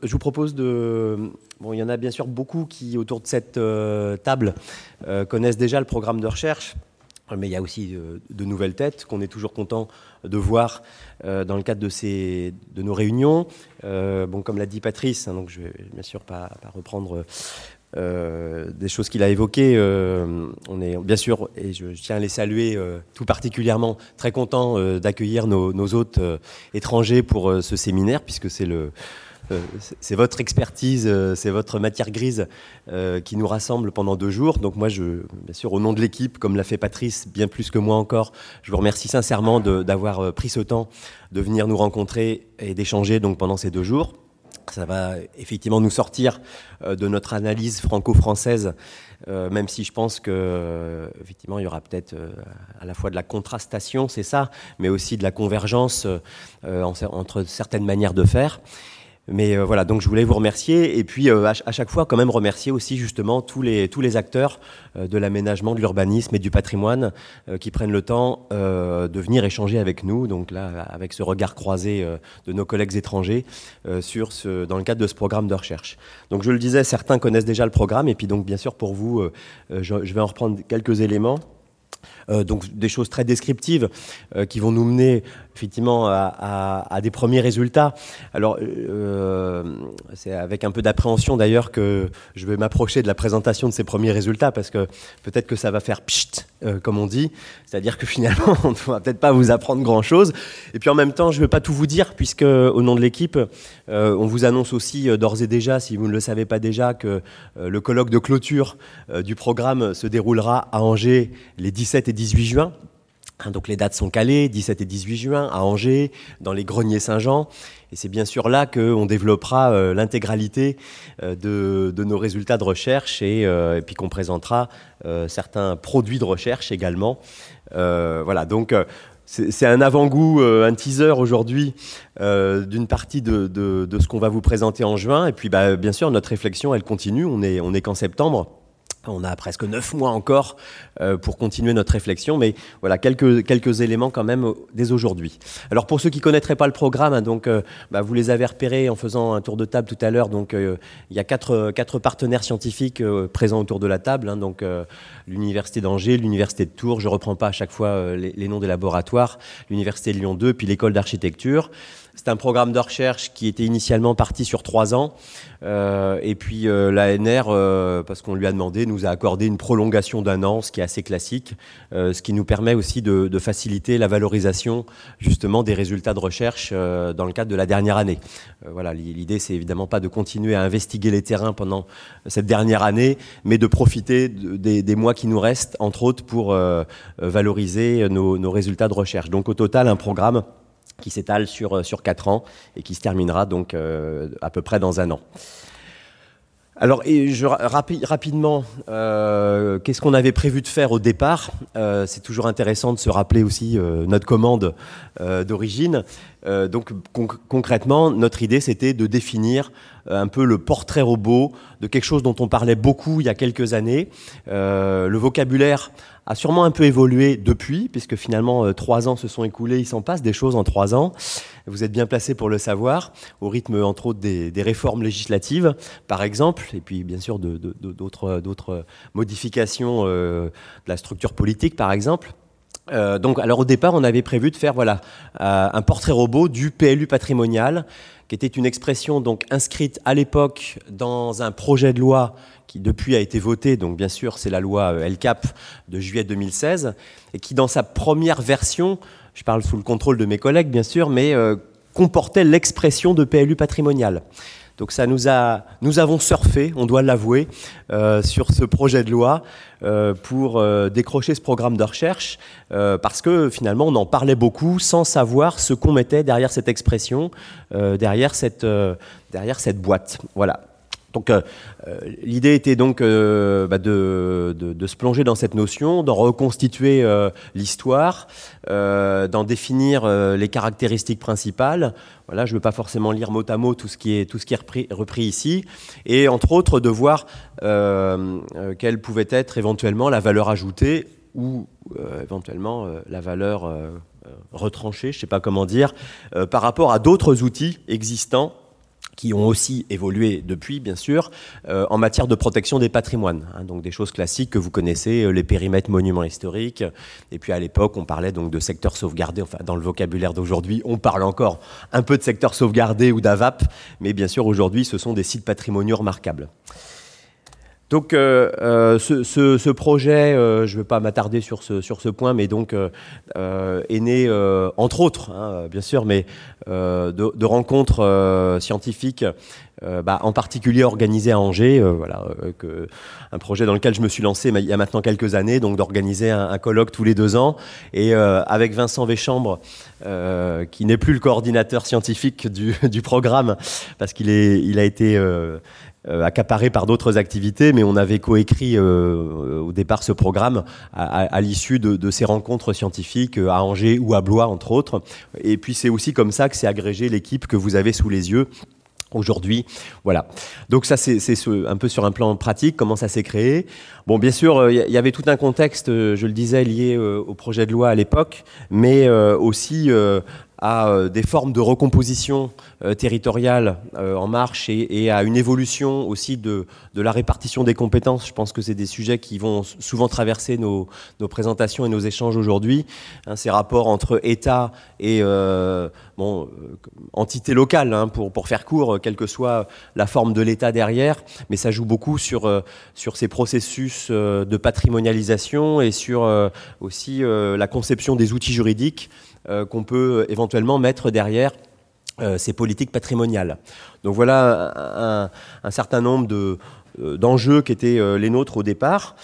je vous propose de... Bon, il y en a bien sûr beaucoup qui, autour de cette table, connaissent déjà le programme de recherche, mais il y a aussi de nouvelles têtes qu'on est toujours content de voir dans le cadre de nos réunions. Bon, comme l'a dit Patrice, hein, donc je vais bien sûr pas reprendre des choses qu'il a évoquées. On est bien sûr, et je tiens à les saluer tout particulièrement, très content d'accueillir nos hôtes étrangers pour ce séminaire, puisque c'est votre expertise, c'est votre matière grise qui nous rassemble pendant 2 jours. Donc moi, bien sûr, au nom de l'équipe, comme l'a fait Patrice, bien plus que moi encore, je vous remercie sincèrement d'avoir pris ce temps de venir nous rencontrer et d'échanger donc pendant ces 2 jours. Ça va effectivement nous sortir de notre analyse franco-française, même si je pense qu'effectivement il y aura peut-être à la fois de la contrastation, c'est ça, mais aussi de la convergence entre certaines manières de faire. Mais voilà, donc je voulais vous remercier et puis à chaque fois quand même remercier aussi justement tous les acteurs de l'aménagement, de l'urbanisme et du patrimoine qui prennent le temps de venir échanger avec nous, donc là avec ce regard croisé de nos collègues étrangers dans le cadre de ce programme de recherche. Donc je le disais, certains connaissent déjà le programme et puis donc bien sûr pour vous, je vais en reprendre quelques éléments. Donc des choses très descriptives qui vont nous mener effectivement à des premiers résultats. Alors c'est avec un peu d'appréhension d'ailleurs que je vais m'approcher de la présentation de ces premiers résultats parce que peut-être que ça va faire pchit comme on dit, c'est-à-dire que finalement on ne va peut-être pas vous apprendre grand-chose et puis en même temps je ne vais pas tout vous dire puisque au nom de l'équipe on vous annonce aussi d'ores et déjà, si vous ne le savez pas déjà, que le colloque de clôture du programme se déroulera à Angers les 17 et 18 juin. Donc les dates sont calées, 17 et 18 juin à Angers, dans les Greniers Saint-Jean. Et c'est bien sûr là qu'on développera l'intégralité de nos résultats de recherche et puis qu'on présentera certains produits de recherche également. Voilà, donc c'est un avant-goût, un teaser aujourd'hui d'une partie de ce qu'on va vous présenter en juin. Et puis bien sûr, notre réflexion, elle continue. On est qu'en septembre. On a presque 9 mois encore pour continuer notre réflexion, mais voilà quelques éléments quand même dès aujourd'hui. Alors pour ceux qui ne connaîtraient pas le programme, hein, donc vous les avez repérés en faisant un tour de table tout à l'heure. Donc il y a quatre partenaires scientifiques présents autour de la table. Hein, donc l'Université d'Angers, l'Université de Tours, je ne reprends pas à chaque fois les noms des laboratoires, l'Université de Lyon 2, puis l'École d'architecture. C'est un programme de recherche qui était initialement parti sur 3 ans. Et puis l'ANR, parce qu'on lui a demandé, nous a accordé une prolongation d'1 an, ce qui est assez classique, ce qui nous permet aussi de faciliter la valorisation justement des résultats de recherche dans le cadre de la dernière année. Voilà, l'idée, c'est évidemment pas de continuer à investiguer les terrains pendant cette dernière année, mais de profiter des mois qui nous restent, entre autres, pour valoriser nos résultats de recherche. Donc au total, un programme qui s'étale sur 4 ans et qui se terminera donc à peu près dans 1 an. Alors, rapidement, qu'est-ce qu'on avait prévu de faire au départ ? C'est toujours intéressant de se rappeler aussi notre commande d'origine. Donc, concrètement, notre idée, c'était de définir un peu le portrait robot de quelque chose dont on parlait beaucoup il y a quelques années. Le vocabulaire a sûrement un peu évolué depuis, puisque finalement 3 ans se sont écoulés, il s'en passe des choses en 3 ans. Vous êtes bien placé pour le savoir, au rythme entre autres des réformes législatives, par exemple, et puis bien sûr d'autres modifications de la structure politique, par exemple. Donc, alors au départ, on avait prévu de faire un portrait robot du PLU patrimonial, qui était une expression donc inscrite à l'époque dans un projet de loi qui depuis a été voté, donc bien sûr c'est la loi LCAP de juillet 2016, et qui dans sa première version, je parle sous le contrôle de mes collègues bien sûr, mais comportait l'expression de PLU patrimonial. Donc nous avons surfé, on doit l'avouer, sur ce projet de loi pour décrocher ce programme de recherche, parce que finalement on en parlait beaucoup sans savoir ce qu'on mettait derrière cette expression, derrière cette boîte. Voilà. Donc l'idée était donc de se plonger dans cette notion, d'en reconstituer l'histoire, d'en définir les caractéristiques principales. Voilà, je ne veux pas forcément lire mot à mot tout ce qui est repris ici, et entre autres de voir quelle pouvait être éventuellement la valeur ajoutée ou éventuellement la valeur retranchée, je ne sais pas comment dire, par rapport à d'autres outils existants qui ont aussi évolué depuis, bien sûr, en matière de protection des patrimoines. Donc des choses classiques que vous connaissez, les périmètres monuments historiques. Et puis à l'époque, on parlait donc de secteurs sauvegardés. Enfin, dans le vocabulaire d'aujourd'hui, on parle encore un peu de secteurs sauvegardés ou d'AVAP. Mais bien sûr, aujourd'hui, ce sont des sites patrimoniaux remarquables. Donc ce projet, je ne vais pas m'attarder sur ce point, mais donc est né, entre autres, bien sûr, mais de rencontres scientifiques, en particulier organisées à Angers, un projet dans lequel je me suis lancé il y a maintenant quelques années, donc d'organiser un colloque tous les 2 ans, et avec Vincent Véchambre, qui n'est plus le coordinateur scientifique du programme, parce qu'il a été accaparé par d'autres activités, mais on avait coécrit au départ ce programme à l'issue de ces rencontres scientifiques à Angers ou à Blois, entre autres. Et puis c'est aussi comme ça que s'est agrégée l'équipe que vous avez sous les yeux aujourd'hui. Voilà. Donc ça, c'est un peu sur un plan pratique, comment ça s'est créé. Bon, bien sûr, il y avait tout un contexte, je le disais, lié au projet de loi à l'époque, mais aussi à des formes de recomposition territoriale en marche et à une évolution aussi de la répartition des compétences. Je pense que c'est des sujets qui vont souvent traverser nos présentations et nos échanges aujourd'hui. Ces rapports entre État et entité locale, pour faire court, quelle que soit la forme de l'État derrière, mais ça joue beaucoup sur ces processus de patrimonialisation et sur aussi la conception des outils juridiques qu'on peut éventuellement mettre derrière ces politiques patrimoniales. Donc voilà un certain nombre d'enjeux qui étaient les nôtres au départ.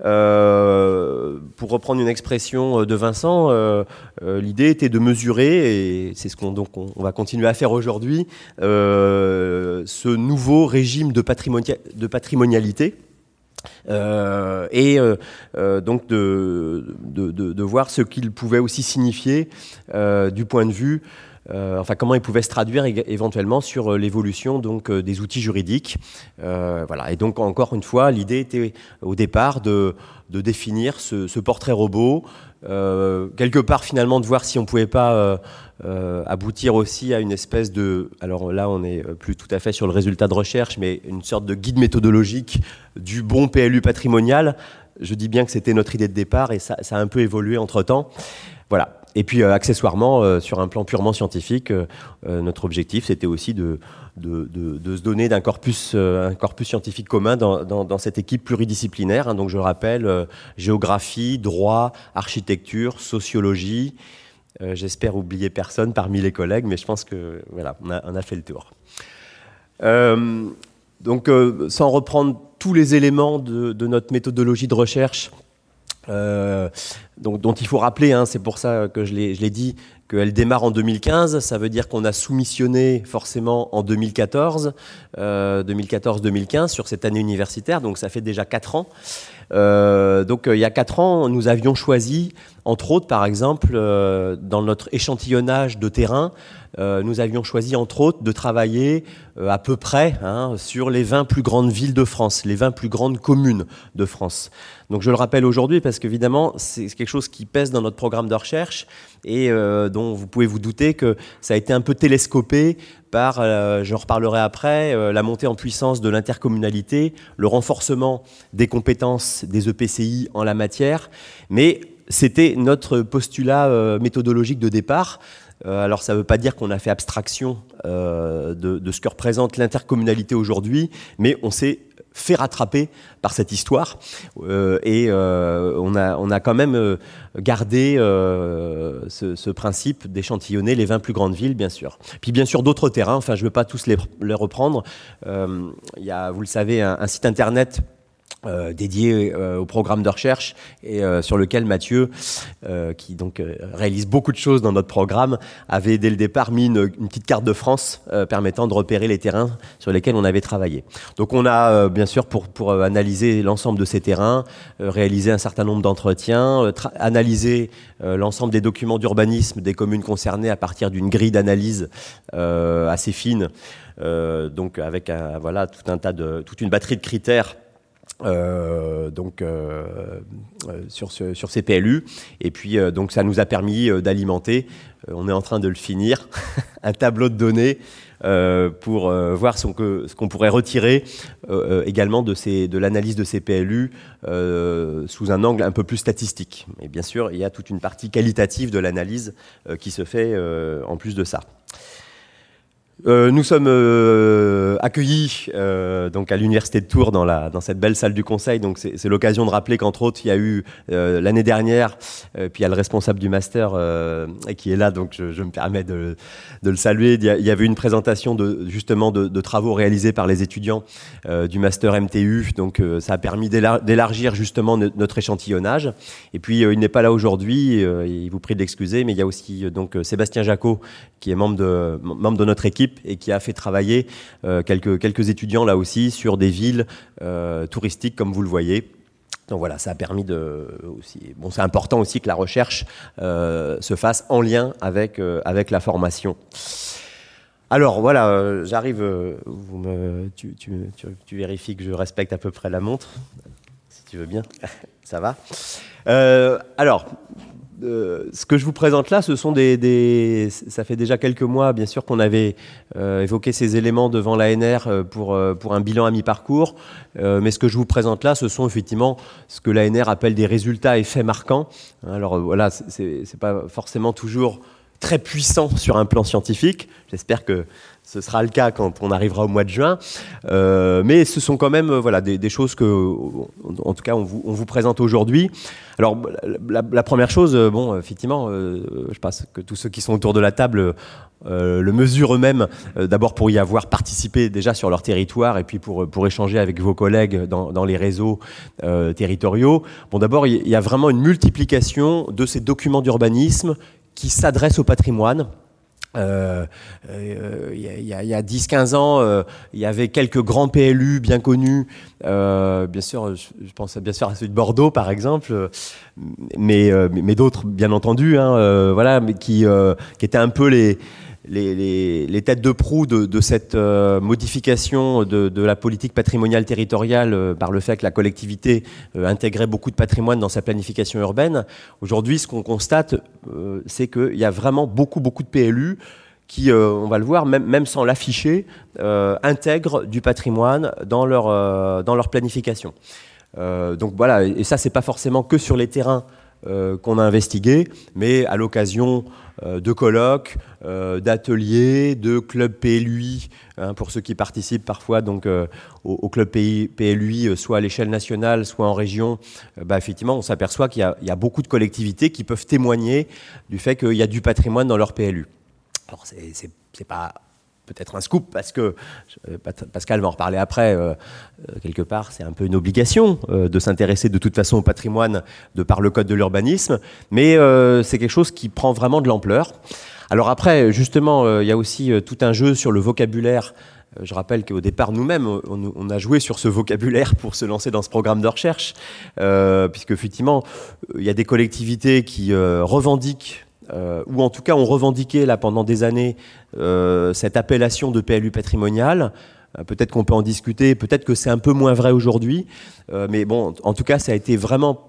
Pour reprendre une expression de Vincent, l'idée était de mesurer, et c'est ce qu'on va continuer à faire aujourd'hui, ce nouveau régime de patrimonialité. Donc de voir ce qu'il pouvait aussi signifier du point de vue, comment il pouvait se traduire éventuellement sur l'évolution donc des outils juridiques. Et donc encore une fois, l'idée était au départ de définir ce portrait robot, quelque part finalement de voir si on pouvait pas aboutir aussi à une espèce de... Alors là, on n'est plus tout à fait sur le résultat de recherche, mais une sorte de guide méthodologique du bon PLU patrimonial. Je dis bien que c'était notre idée de départ et ça a un peu évolué entre-temps. Voilà. Et puis, accessoirement, sur un plan purement scientifique, notre objectif, c'était aussi de se donner un corpus scientifique commun dans cette équipe pluridisciplinaire. Donc, je rappelle, géographie, droit, architecture, sociologie. J'espère oublier personne parmi les collègues, mais je pense que voilà, on a fait le tour. Sans reprendre tous les éléments de notre méthodologie de recherche, dont il faut rappeler, c'est pour ça que je l'ai dit, qu'elle démarre en 2015. Ça veut dire qu'on a soumissionné forcément en 2014-2015 sur cette année universitaire, donc ça fait déjà 4 ans. Il y a 4 ans, nous avions choisi, entre autres, par exemple, dans notre échantillonnage de terrain, nous avions choisi, entre autres, de travailler à peu près sur les 20 plus grandes villes de France, les 20 plus grandes communes de France. Donc je le rappelle aujourd'hui parce qu'évidemment, c'est quelque chose qui pèse dans notre programme de recherche et dont vous pouvez vous douter que ça a été un peu télescopé par, j'en reparlerai après, la montée en puissance de l'intercommunalité, le renforcement des compétences des EPCI en la matière, mais c'était notre postulat méthodologique de départ. Alors ça ne veut pas dire qu'on a fait abstraction de ce que représente l'intercommunalité aujourd'hui, mais on s'est fait rattraper par cette histoire et on a quand même gardé ce principe d'échantillonner les 20 plus grandes villes, bien sûr. Puis bien sûr d'autres terrains, enfin je ne veux pas tous les reprendre. Il y a, vous le savez, un site internet dédié au programme de recherche et sur lequel Mathieu, qui donc réalise beaucoup de choses dans notre programme, avait dès le départ mis une petite carte de France permettant de repérer les terrains sur lesquels on avait travaillé. Donc on a bien sûr pour analyser l'ensemble de ces terrains, réalisé un certain nombre d'entretiens, analyser l'ensemble des documents d'urbanisme des communes concernées à partir d'une grille d'analyse assez fine, donc avec toute une batterie de critères sur ces PLU. Et puis, donc, ça nous a permis d'alimenter, on est en train de le finir, un tableau de données pour voir ce qu'on pourrait retirer également de l'analyse de ces PLU sous un angle un peu plus statistique. Et bien sûr, il y a toute une partie qualitative de l'analyse qui se fait en plus de ça. Nous sommes accueillis donc à l'université de Tours dans cette belle salle du conseil. Donc c'est l'occasion de rappeler qu'entre autres il y a eu l'année dernière, puis il y a le responsable du master qui est là, donc je me permets de le saluer. Il y avait une présentation justement de travaux réalisés par les étudiants du master MTU. Donc ça a permis d'élargir justement notre échantillonnage. Et puis il n'est pas là aujourd'hui, il vous prie de l'excuser, mais il y a aussi donc Sébastien Jacot qui est membre de notre équipe et qui a fait travailler quelques étudiants là aussi sur des villes touristiques comme vous le voyez. Donc voilà, ça a permis aussi. Bon, c'est important aussi que la recherche se fasse en lien avec la formation. Alors voilà, j'arrive. Tu vérifies que je respecte à peu près la montre, si tu veux bien. Ça va. Alors. Ce que je vous présente là, ce sont ça fait déjà quelques mois, bien sûr, qu'on avait évoqué ces éléments devant l'ANR pour un bilan à mi-parcours. Mais ce que je vous présente là, ce sont effectivement ce que l'ANR appelle des résultats et faits marquants. Alors voilà, c'est pas forcément toujours très puissant sur un plan scientifique. J'espère que ce sera le cas quand on arrivera au mois de juin. Mais ce sont quand même des choses que, en tout cas, on vous présente aujourd'hui. Alors, la première chose, effectivement, je pense que tous ceux qui sont autour de la table le mesurent eux-mêmes, d'abord pour y avoir participé déjà sur leur territoire et puis pour échanger avec vos collègues dans les réseaux territoriaux. Bon, d'abord, il y a vraiment une multiplication de ces documents d'urbanisme qui s'adressent au patrimoine. Il y a 10-15 ans, il y avait quelques grands PLU bien connus, bien sûr, je pense bien sûr à celui de Bordeaux par exemple, mais d'autres bien entendu, mais qui étaient un peu les têtes de proue de cette modification de la politique patrimoniale territoriale par le fait que la collectivité intégrait beaucoup de patrimoine dans sa planification urbaine. Aujourd'hui, ce qu'on constate, c'est qu'il y a vraiment beaucoup de PLU qui, on va le voir, même sans l'afficher, intègrent du patrimoine dans leur planification. Donc voilà, et ça, c'est pas forcément que sur les terrains qu'on a investigué, mais à l'occasion de colloques, d'ateliers, de clubs PLUI, pour ceux qui participent parfois donc, au club PLUI, soit à l'échelle nationale, soit en région, effectivement, on s'aperçoit qu'il y a beaucoup de collectivités qui peuvent témoigner du fait qu'il y a du patrimoine dans leur PLU. Alors, c'est pas peut-être un scoop, parce que Pascal va en reparler après, quelque part, c'est un peu une obligation de s'intéresser de toute façon au patrimoine de par le code de l'urbanisme, mais c'est quelque chose qui prend vraiment de l'ampleur. Alors après, justement, il y a aussi tout un jeu sur le vocabulaire. Je rappelle qu'au départ, nous-mêmes, on a joué sur ce vocabulaire pour se lancer dans ce programme de recherche, puisque effectivement, il y a des collectivités qui revendiquent ou en tout cas ont revendiqué là, pendant des années cette appellation de PLU patrimonial. Peut-être qu'on peut en discuter, peut-être que c'est un peu moins vrai aujourd'hui, mais bon, en tout cas, ça a été vraiment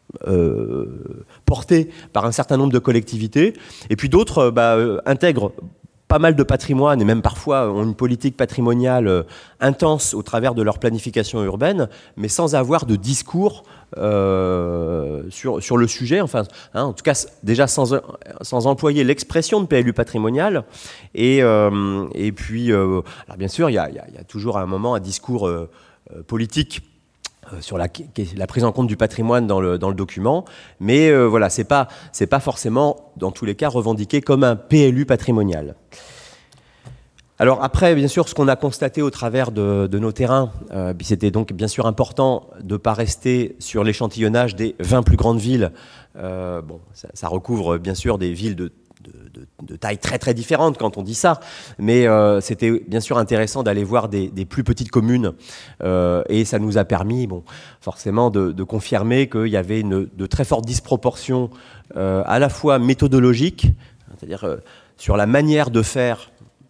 porté par un certain nombre de collectivités. Et puis d'autres intègrent pas mal de patrimoine et même parfois ont une politique patrimoniale intense au travers de leur planification urbaine, mais sans avoir de discours sur le sujet, en tout cas déjà sans employer l'expression de PLU patrimonial. Et puis, alors bien sûr, il y a toujours à un moment un discours politique sur la prise en compte du patrimoine dans le document, mais voilà, c'est pas forcément, dans tous les cas, revendiqué comme un PLU patrimonial. Alors après, bien sûr, ce qu'on a constaté au travers de nos terrains, c'était donc bien sûr important de ne pas rester sur l'échantillonnage des 20 plus grandes villes. Ça recouvre bien sûr des villes de taille très très différente quand on dit ça, mais c'était bien sûr intéressant d'aller voir des plus petites communes et ça nous a permis forcément de confirmer qu'il y avait de très fortes disproportions à la fois méthodologiques, c'est-à-dire sur la manière de faire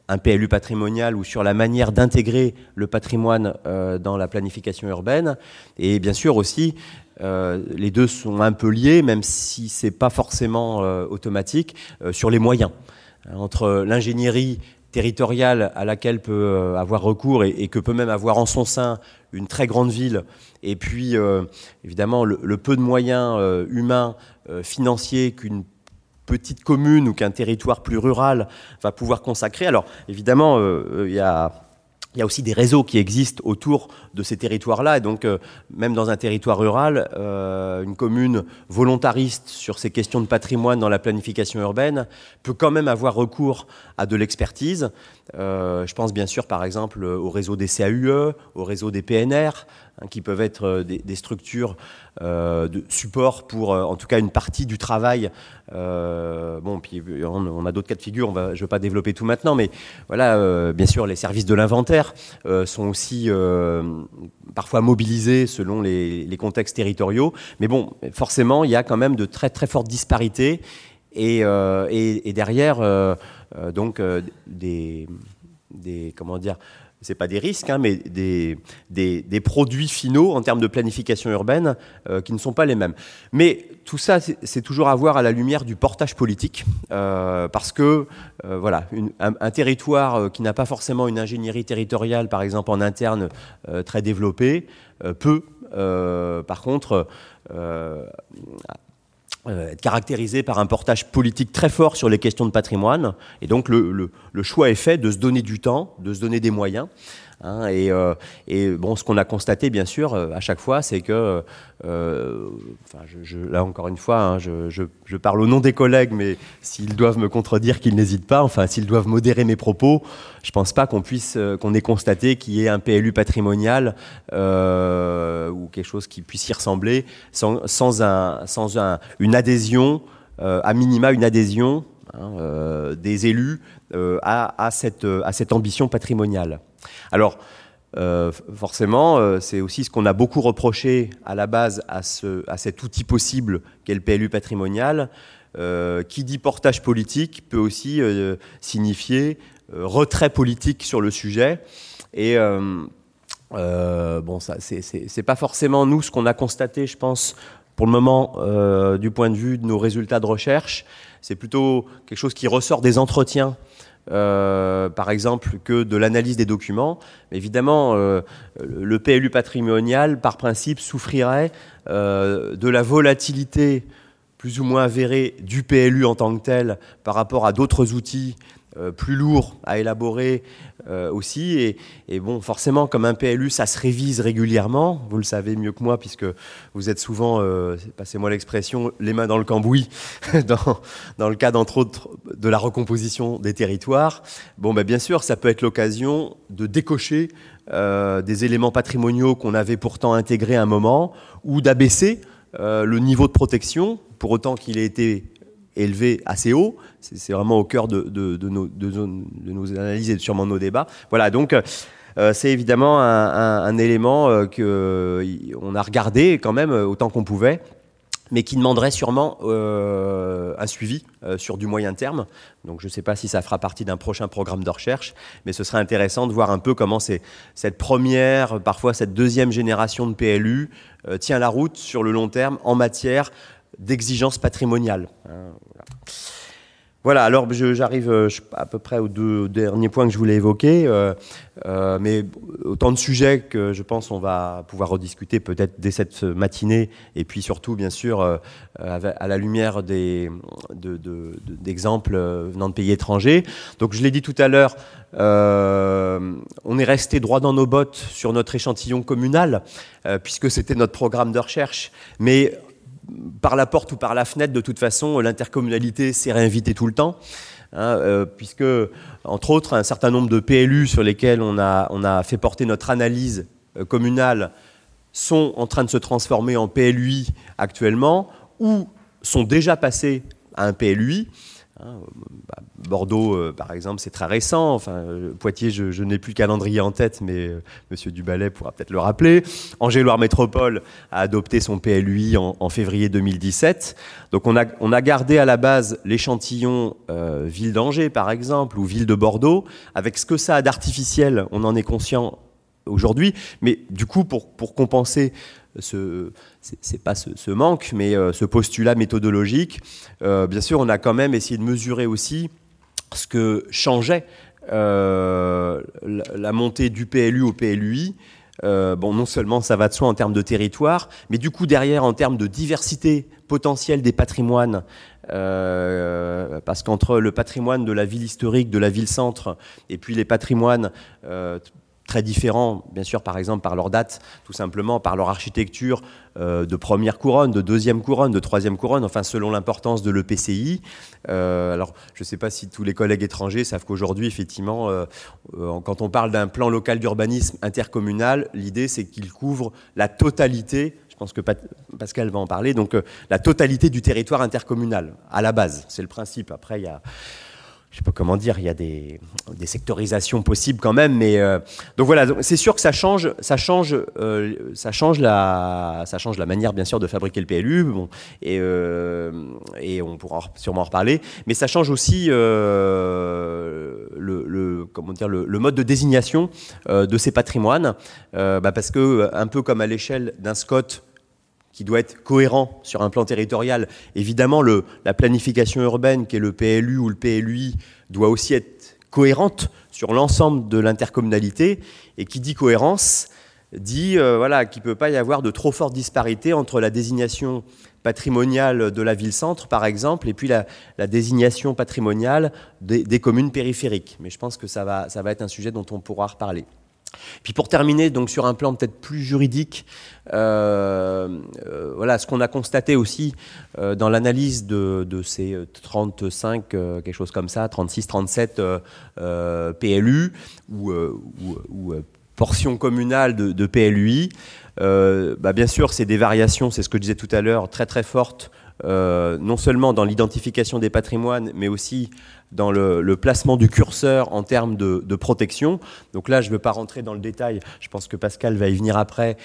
un PLU patrimonial ou sur la manière d'intégrer le patrimoine dans la planification urbaine. Et bien sûr aussi, les deux sont un peu liés, même si ce n'est pas forcément automatique, sur les moyens. Entre l'ingénierie territoriale à laquelle peut avoir recours et que peut même avoir en son sein une très grande ville, et puis évidemment le peu de moyens humains, financiers qu'une petite commune ou qu'un territoire plus rural va pouvoir consacrer. Alors évidemment, il y a aussi des réseaux qui existent autour de ces territoires-là. Et donc, même dans un territoire rural, une commune volontariste sur ces questions de patrimoine dans la planification urbaine peut quand même avoir recours à de l'expertise. Je pense bien sûr, par exemple, au réseau des CAUE, au réseau des PNR, qui peuvent être des structures de support pour, en tout cas, une partie du travail. Bon, puis on a d'autres cas de figure, je ne vais pas développer tout maintenant, mais voilà, bien sûr, les services de l'inventaire sont aussi parfois mobilisés selon les contextes territoriaux. Mais bon, forcément, il y a quand même de très, très fortes disparités et derrière, donc, comment dire, c'est pas des risques, hein, mais des produits finaux en termes de planification urbaine qui ne sont pas les mêmes. Mais tout ça, c'est toujours à voir à la lumière du portage politique, parce que voilà, un territoire qui n'a pas forcément une ingénierie territoriale, par exemple en interne, très développée, peut, par contre, être caractérisé par un portage politique très fort sur les questions de patrimoine. Et donc le choix est fait de se donner du temps, de se donner des moyens. Hein, et bon, ce qu'on a constaté, bien sûr, à chaque fois, c'est que, là encore une fois, hein, je parle au nom des collègues, mais s'ils doivent me contredire, qu'ils n'hésitent pas. Enfin, s'ils doivent modérer mes propos, je ne pense pas qu'on ait constaté qu'il y ait un PLU patrimonial ou quelque chose qui puisse y ressembler sans une adhésion, à minima une adhésion des élus à cette ambition patrimoniale. Alors, forcément, c'est aussi ce qu'on a beaucoup reproché à la base à cet outil possible qu'est le PLU patrimonial. Qui dit portage politique peut aussi signifier retrait politique sur le sujet. Et bon, ça, c'est pas forcément nous ce qu'on a constaté, je pense, pour le moment, du point de vue de nos résultats de recherche. C'est plutôt quelque chose qui ressort des entretiens, par exemple, que de l'analyse des documents. Évidemment, le PLU patrimonial, par principe, souffrirait de la volatilité plus ou moins avérée du PLU en tant que tel par rapport à d'autres outils plus lourds à élaborer aussi. Et bon, forcément, comme un PLU, ça se révise régulièrement. Vous le savez mieux que moi, puisque vous êtes souvent, passez-moi l'expression, les mains dans le cambouis, dans le cas, d'entre autres, de la recomposition des territoires. Bon, bien sûr, ça peut être l'occasion de décocher des éléments patrimoniaux qu'on avait pourtant intégrés à un moment, ou d'abaisser le niveau de protection, pour autant qu'il ait été élevé assez haut. C'est vraiment au cœur de nos analyses et sûrement de nos débats. Voilà, donc c'est évidemment un élément qu'on a regardé quand même autant qu'on pouvait, mais qui demanderait sûrement un suivi sur du moyen terme. Donc je ne sais pas si ça fera partie d'un prochain programme de recherche, mais ce serait intéressant de voir un peu comment cette première, parfois cette deuxième génération de PLU tient la route sur le long terme en matière d'exigence patrimoniale. Voilà, alors j'arrive à peu près aux deux derniers points que je voulais évoquer, mais autant de sujets que je pense on va pouvoir rediscuter peut-être dès cette matinée, et puis surtout, bien sûr, à la lumière d'exemples venant de pays étrangers. Donc je l'ai dit tout à l'heure, on est resté droit dans nos bottes sur notre échantillon communal, puisque c'était notre programme de recherche, mais par la porte ou par la fenêtre, de toute façon, l'intercommunalité s'est réinvitée tout le temps, hein, puisque, entre autres, un certain nombre de PLU sur lesquels on a fait porter notre analyse communale sont en train de se transformer en PLUI actuellement, ou sont déjà passés à un PLUI. Bordeaux, par exemple, c'est très récent. Enfin, Poitiers, je n'ai plus le calendrier en tête, mais Monsieur Duballet pourra peut-être le rappeler. Angers-Loire Métropole a adopté son PLUI en février 2017. Donc on a gardé à la base l'échantillon ville d'Angers, par exemple, ou ville de Bordeaux, avec ce que ça a d'artificiel. On en est conscient aujourd'hui, mais du coup, pour compenser c'est pas ce manque, mais ce postulat méthodologique, bien sûr, on a quand même essayé de mesurer aussi ce que changeait la montée du PLU au PLUI. Non seulement ça va de soi en termes de territoire, mais du coup derrière en termes de diversité potentielle des patrimoines, parce qu'entre le patrimoine de la ville historique, de la ville-centre, et puis les patrimoines très différents, bien sûr, par exemple, par leur date, tout simplement, par leur architecture de première couronne, de deuxième couronne, de troisième couronne, enfin, selon l'importance de l'EPCI. Alors, je ne sais pas si tous les collègues étrangers savent qu'aujourd'hui, effectivement, quand on parle d'un plan local d'urbanisme intercommunal, l'idée, c'est qu'il couvre la totalité, je pense que Pascal va en parler, donc la totalité du territoire intercommunal, à la base. C'est le principe. Après, il y a... je ne sais pas comment dire, il y a des sectorisations possibles quand même, mais donc voilà, c'est sûr que ça change la manière bien sûr de fabriquer le PLU, bon, et on pourra sûrement en reparler, mais ça change aussi le mode de désignation de ces patrimoines, parce que un peu comme à l'échelle d'un SCOT qui doit être cohérent sur un plan territorial. Évidemment, la planification urbaine, qui est le PLU ou le PLUI, doit aussi être cohérente sur l'ensemble de l'intercommunalité. Et qui dit cohérence, dit qu'il ne peut pas y avoir de trop forte disparité entre la désignation patrimoniale de la ville-centre, par exemple, et puis la désignation patrimoniale des communes périphériques. Mais je pense que ça va être un sujet dont on pourra reparler. Puis pour terminer, donc sur un plan peut-être plus juridique, ce qu'on a constaté aussi dans l'analyse de ces 35, quelque chose comme ça, 36, 37 PLU ou portions communales de PLUI, bien sûr, c'est des variations, c'est ce que je disais tout à l'heure, très très fortes, non seulement dans l'identification des patrimoines, mais aussi dans le placement du curseur en termes de protection. Donc là, je ne veux pas rentrer dans le détail, je pense que Pascal va y venir après,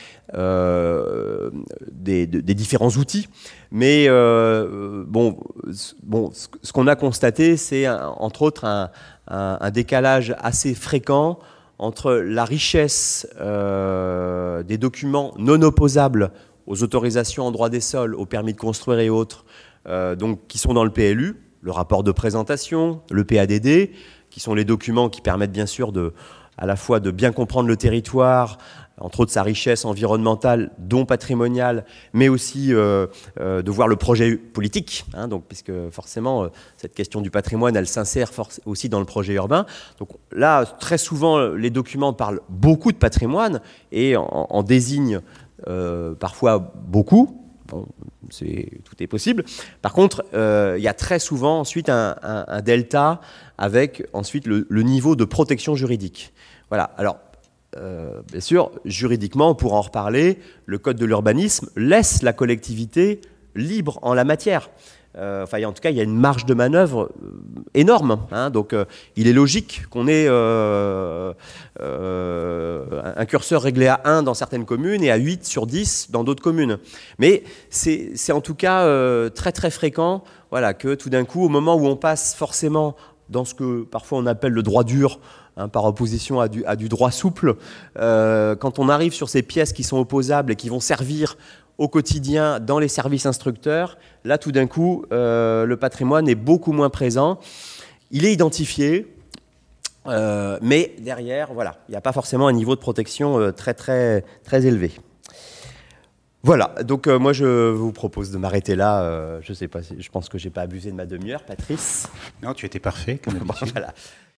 des différents outils. Mais ce qu'on a constaté, c'est entre autres un décalage assez fréquent entre la richesse des documents non opposables aux autorisations en droit des sols, aux permis de construire et autres, donc qui sont dans le PLU, le rapport de présentation, le PADD, qui sont les documents qui permettent bien sûr à la fois de bien comprendre le territoire, entre autres sa richesse environnementale, dont patrimoniale, mais aussi de voir le projet politique, donc, puisque forcément, cette question du patrimoine, elle s'insère aussi dans le projet urbain. Donc là, très souvent, les documents parlent beaucoup de patrimoine et en désignent parfois beaucoup. Bon, tout est possible. Par contre, il y a très souvent ensuite un delta avec ensuite le niveau de protection juridique. Voilà. Alors, bien sûr, juridiquement, on pourra en reparler, le Code de l'urbanisme laisse la collectivité libre en la matière. En tout cas, il y a une marge de manœuvre énorme. Donc, il est logique qu'on ait un curseur réglé à 1 dans certaines communes et à 8 sur 10 dans d'autres communes. Mais c'est en tout cas très très fréquent que tout d'un coup, au moment où on passe forcément dans ce que parfois on appelle le droit dur, par opposition à du droit souple, quand on arrive sur ces pièces qui sont opposables et qui vont servir au quotidien dans les services instructeurs, là tout d'un coup le patrimoine est beaucoup moins présent, il est identifié, mais derrière il n'y a pas forcément un niveau de protection très très très élevé. Voilà, donc moi je vous propose de m'arrêter là, je sais pas, je pense que j'ai pas abusé de ma demi-heure, Patrice. Non, tu étais parfait comme d'habitude. Voilà.